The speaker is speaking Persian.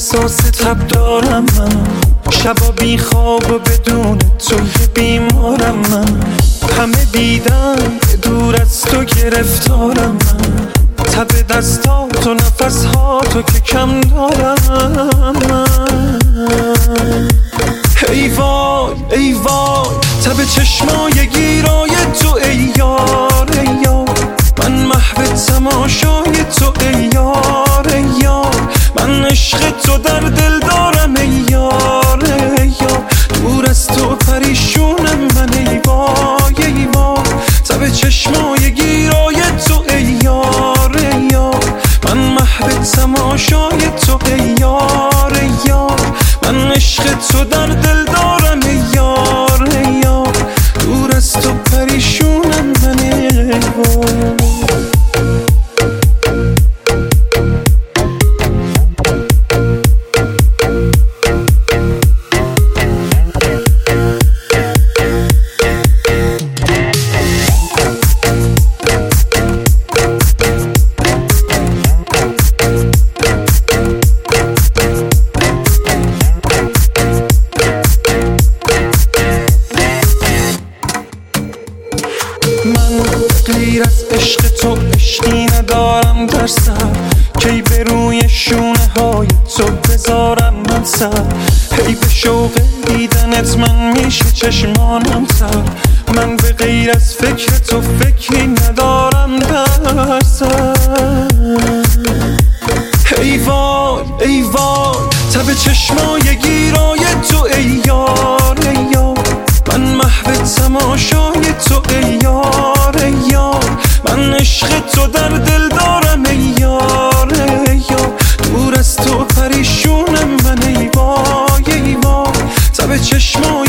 احساس تب دارم من، شبا بی خواب و بدون توی بیمارم من. همه دیدن دور از تو گرفتارم من، تب دستات و نفسهاتو که کم دارم من. ای وای ای وای تب چشمای گیرای تو ای یار ای یار، من محو تماشای تو ای یار ای یار، من عشق تو در دل دارم ای یار ای یار، دور از تو پریشونم من ای وای ای وای، تب چشمای گیرای تو ای یار ای یار، من محو تماشای تو ای یار ای یار، من عشق تو در دل دارم ای یار ای یار، دور از تو پریشونم من ای وای. من غیر از عشق تو عشقی ندارم در سر، کی به روی شونه های تو بذارم من سر، هی به شوق دیدنت من میشه چشمانم تر، من به غیر از فکر تو فکری ندارم در سر. ای وای ای وای تب چشمای گیرای تو ای یار ای یار، من محو تماشای تو ای یار ای یار، من عشق تو در دل دارم ای یار ای یار، دور از تو پریشونم من ای وای ای وای، تب چشمای